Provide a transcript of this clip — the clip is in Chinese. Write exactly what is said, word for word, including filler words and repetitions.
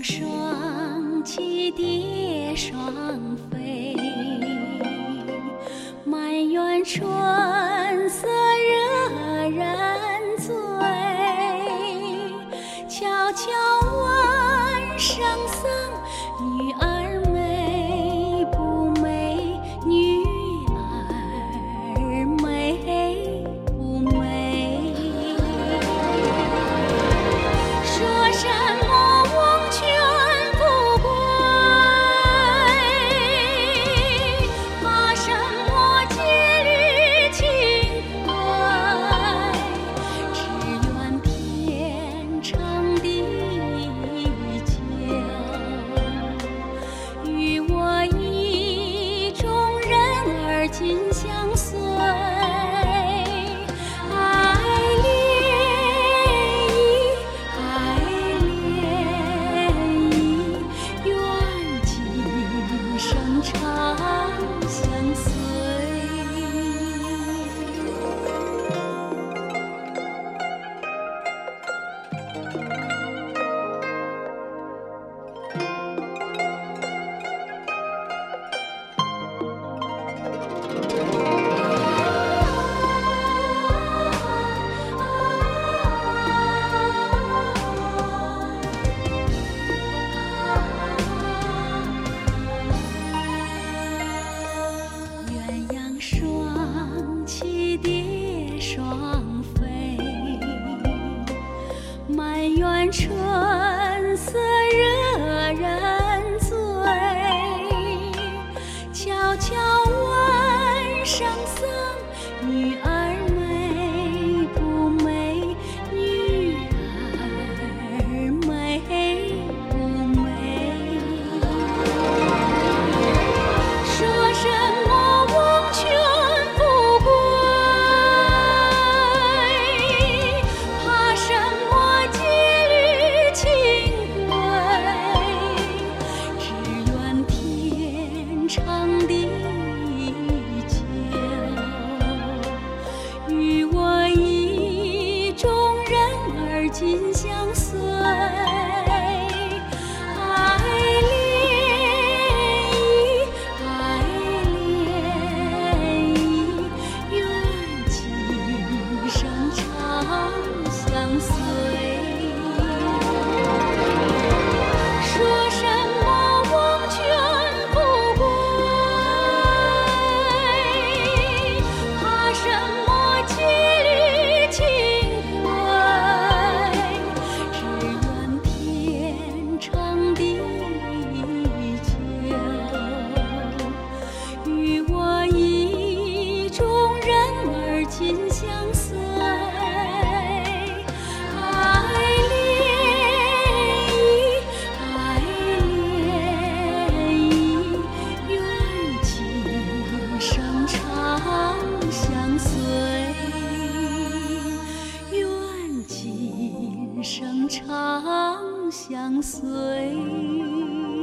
双栖蝶双飞，满园春色惹人醉。悄悄问圣僧，女儿美不美？女儿美不美？说什么翁犬不归，怕什么羁旅情归？只愿天长地久，与我意中人儿紧相随。满园春色惹人醉，悄悄问圣僧，女儿美不美？女儿美不美？说什么翁犬不归，怕什么羁旅情归？只愿天长地久，与我意中人儿紧相随。紧相随，爱恋意，爱恋意，愿今生长相随，愿今生长相随。